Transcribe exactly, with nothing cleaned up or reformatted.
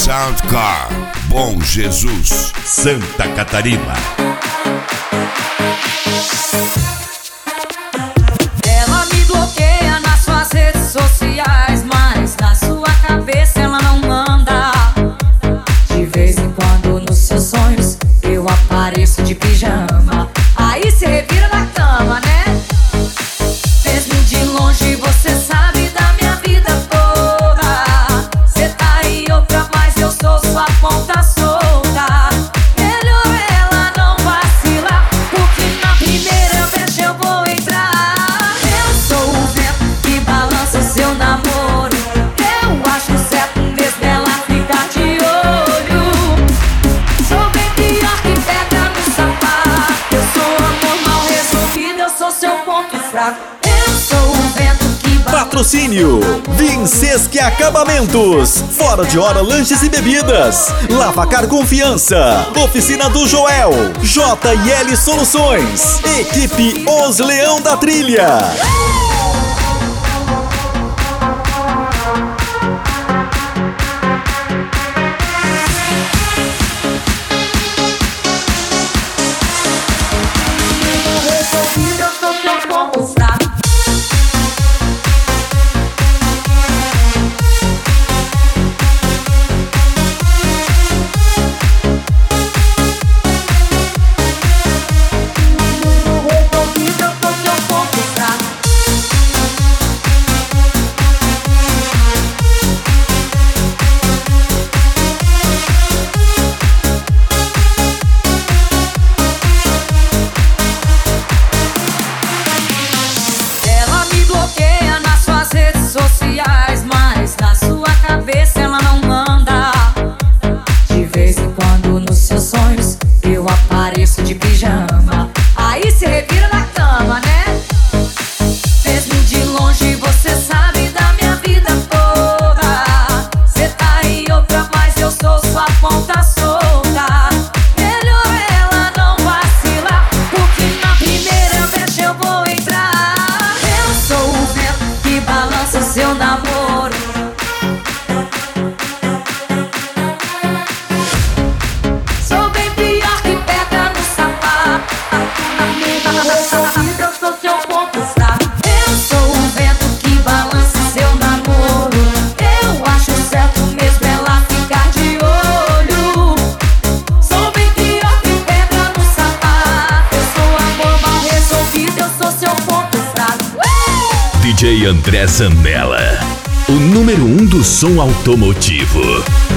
Soundcar, Bom Jesus, Santa Catarina. Ela me bloqueia nas suas redes sociais, mas na sua cabeça ela não manda. De vez em quando nos seus sonhos eu apareço de pijama. Aí se revira na cama, né? Mesmo de longe você sabe da minha vida toda. Cê tá aí outra, mas eu sou sua ponta solta. Melhor ela não vacilar, porque na primeira vez eu vou entrar. Eu sou o vento que balança seu namoro. Eu acho certo mesmo ela ficar de olho. Sou bem pior que pedra no sapato. Eu sou amor mal resolvido, eu sou seu ponto fraco. Eu sou o vento que balança. Patrocínio Vinsesque Acabamentos, Fora de Hora Lanches e Bebidas, Lavacar Confiança, Oficina do Joel, J e L Soluções, Equipe Os Leão da Trilha. Resolvido, eu sou seu ponto fraco. Resolvido, eu sou seu ponto fraco. Ela me bloqueia nas suas redes sociais, mas na sua cabeça ela não manda. De vez em quando nos seus sonhos eu apareço de pijama. Aí se revira na cama, né? Mesmo de longe você sabe da minha vida toda. Cê tá aí outra, mas eu sou sua ponta solta. Melhor ela não vacilar, porque na primeira vez eu vou entrar. Eu sou o vento que balança seu namoro. Sou bem pior que pedra no sapato. Eu sou seu ponto fraco. Eu sou o vento que balança seu namoro. Eu acho certo mesmo ela ficar de olho. Sou bem pior que pedra no sapato. Eu sou amor mal resolvido, eu sou seu ponto fraco. D J André Zambella, o número um do som automotivo.